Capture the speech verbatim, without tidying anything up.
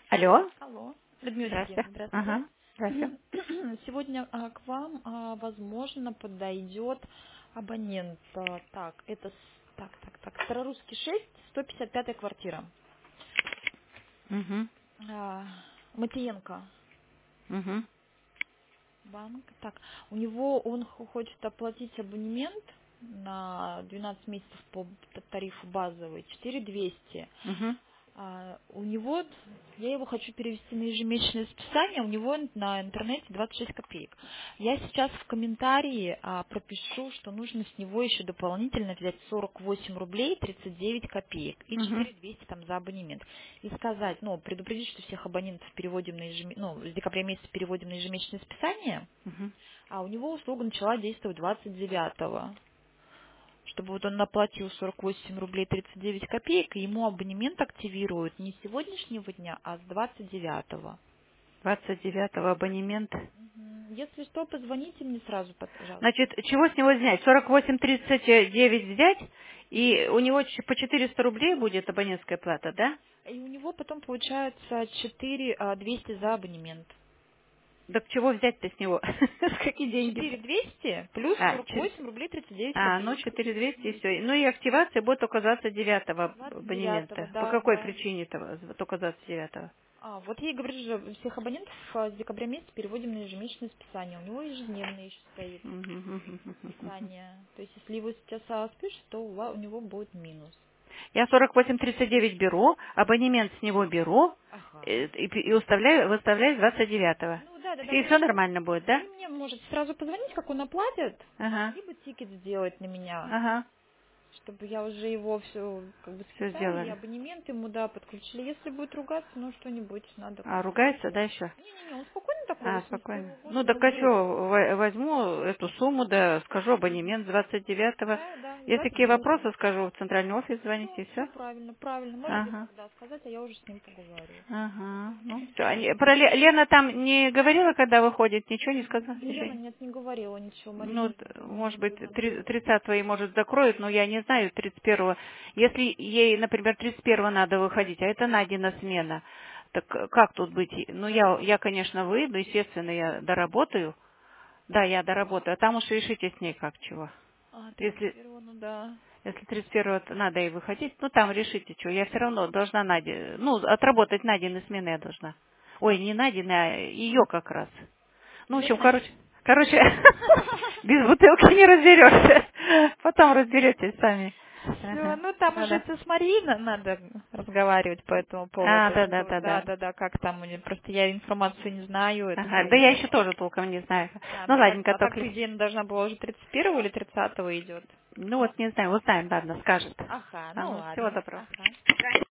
Алло. Алло, Людмила Здрасте. Сергеевна, здравствуйте. Ага. Здрасте. Сегодня а, к вам, а, возможно, подойдет абонент. А, Так, это с- так, так, так, Старорусский шесть, сто пятьдесят пятая квартира. Угу. А, Матиенко Угу. банк. Так, у него он х- хочет оплатить абонемент на двенадцать месяцев по т- тарифу базовый, четыре двести. Угу. А, у него, я его хочу перевести на ежемесячное списание, у него на интернете двадцать шесть копеек. Я сейчас в комментарии а, пропишу, что нужно с него еще дополнительно взять сорок восемь рублей тридцать девять копеек и Угу. четыре двести там за абонемент. И сказать, ну, предупредить, что всех абонентов переводим на ежемесячное, ну, с декабря месяца переводим на ежемесячное списание, Угу. а у него услуга начала действовать двадцать девятого, чтобы вот он наплатил сорок восемь рублей тридцать девять копеек, и ему абонемент активируют не с сегодняшнего дня, а с двадцать девятого. двадцать девятого абонемент. Мгм. Если что, позвоните мне сразу, пожалуйста. Значит, чего с него снять? сорок восемь тридцать девять взять, и у него ч- по четыреста рублей будет абонентская плата, да? И у него потом получается четыре двести за абонемент. Так чего взять-то с него? Какие деньги? четыре двести плюс А, сорок чет- восемь рублей тридцать девять а, ну копеек. четыре двести и все. Ну и активация будет только двадцать девятого двадцать девятого, абонемента. По да, какой да. причине-то только двадцать девятого? А, вот я и говорю же, всех абонентов а, с декабря месяца переводим на ежемесячное списание. У него ежедневное еще стоит списание. То есть, если его сейчас а, спишешь, то у ва- у него будет минус. Я сорок восемь тридцать девять беру, абонемент с него беру э, Ага. и, и уставляю, выставляю с двадцать девятого. Ну да, да, да, И вы все мне, нормально будет, да? вы мне можете сразу позвонить, как он оплатит, Ага, либо тикет сделать на меня, ага, чтобы я уже его все как бы все списала, и сделали. абонемент ему, да, подключили. Если будет ругаться, ну что-нибудь надо А, как-то ругается, да, сделать. еще? Не-не-не, он спокойно такой, А, восемьдесят спокойно. первого года, Ну, так а разберется. что, возьму эту сумму, да, скажу абонемент с двадцать девятого. Да, да, с Если двадцать какие девятого. вопросы, скажу в центральный офис, Все, звоните, и все все. правильно, правильно. Можете Ага, тогда сказать, а я уже с ним поговорю. ага. Ну, все. Они, про Ле- Лена там не говорила, когда выходит, ничего не сказала? Лена, Или... нет, не говорила ничего, Ну, Марина т- не может быть, будет нам три- говорить. тридцатого ей, может, закроют, но я не знаю, тридцать первого. Если ей, например, тридцать первого надо выходить, а это Надина смена, так э, как тут быть? Ну, я, я, конечно, выйду, естественно, я доработаю. Да, я доработаю, а там уж решите с ней как чего. А, тридцать Если, первого, ну да. если тридцать первого надо ей выходить, ну, там решите, что. Я все равно должна Наде, ну, отработать Надины смены я должна. Ой, не Надины, а ее как раз. Ну, в общем, Лены? короче, короче, без бутылки не разберешься. Потом разберетесь сами. Все, Ага. ну там уже Да-да. это с Мариной надо разговаривать по этому А, поводу, что да, да-да-да-да. да, да, как там у нее. Просто я информацию не знаю, это Ага. Да я все. еще тоже толком не знаю. А, Ну, ну так, ладненько, а так только... по идее она должна была уже тридцать первого или тридцатого идет. Ну, вот не знаю, узнаем, ладно, скажет. Ага, А ну ну, всего ладно. доброго. Ага.